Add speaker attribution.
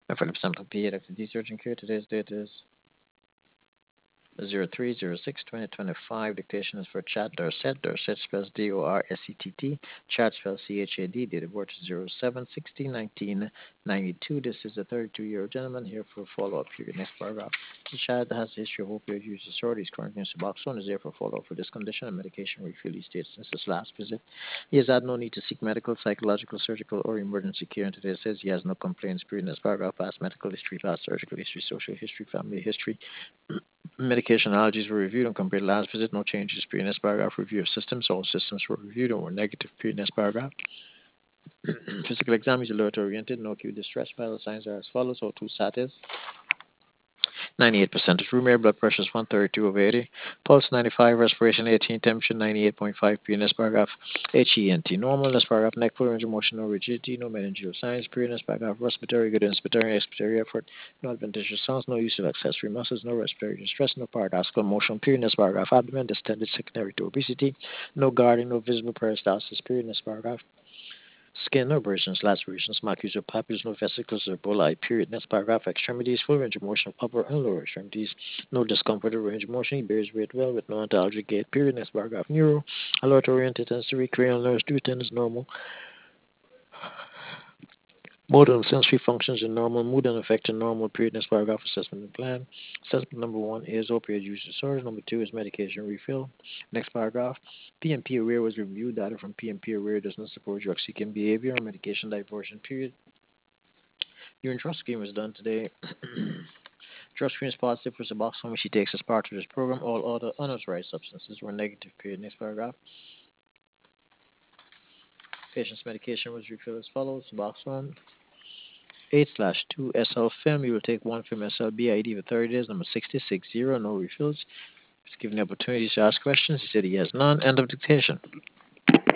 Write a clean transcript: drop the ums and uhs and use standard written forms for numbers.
Speaker 1: And Philip Sample PA, Dr. D Surgeon Care. Today's date is 03/06/2025. Dictation is for Chad Dorset. Dorset spells DORSETT. Chad spells CHAD. Date of birth is 07/16/1992. This is a 32-year-old gentleman here for follow-up period. Next paragraph. The Chad has a history of opioid use disorder. He's currently in Suboxone. Is there for follow-up for this condition and medication refill. He states since his last visit, he has had no need to seek medical, psychological, surgical, or emergency care. And today says he has no complaints. Period. Next paragraph. Past medical history, past surgical history, social history, family history. Medication allergies were reviewed and compared to last visit. No changes. Previous paragraph. Review of systems. All systems were reviewed and were negative. Previous paragraph. Physical exam is alert oriented. No acute distress. Vital signs are as follows. O2 status 98% of room air. Blood pressure is 132/80. Pulse 95. Respiration 18. Temperature 98.5. Previous paragraph. HENT normal. Next paragraph. Neck full range of motion. No rigidity. No meningeal signs. Previous paragraph. Respiratory good. Inspiratory expiratory effort. No adventitious sounds. No use of accessory muscles. No respiratory distress. No paradoxical motion. Previous paragraph. Abdomen distended secondary to obesity. No guarding. No visible peristalsis. Previous paragraph. Skin, no abrasions, lacerations, macules or papules, no vesicles or bulli, period. Next paragraph, extremities, full range of motion of upper and lower extremities, no discomfort or range of motion, he bears weight well with no antalgic gait, period. Next paragraph, neuro, alert oriented, sensory, cranial nerves, do attend normal, motor and sensory functions are normal, mood and affect are normal, period. Next paragraph, assessment and plan. Assessment number one is opioid use disorder, number two is medication refill. Next paragraph, PMP aware was reviewed, data from PMP aware does not support drug seeking behavior or medication diversion, period. Urine trust scheme was done today. Drug screen is positive for Suboxone, which he takes as part of this program. All other unauthorized substances were negative. Period. Next paragraph. Patient's medication was refilled as follows: Suboxone 8/2 SL film. You will take one film SL BID for 30 days. Number 660. No refills. He's given the opportunity to ask questions. He said he has none. End of dictation.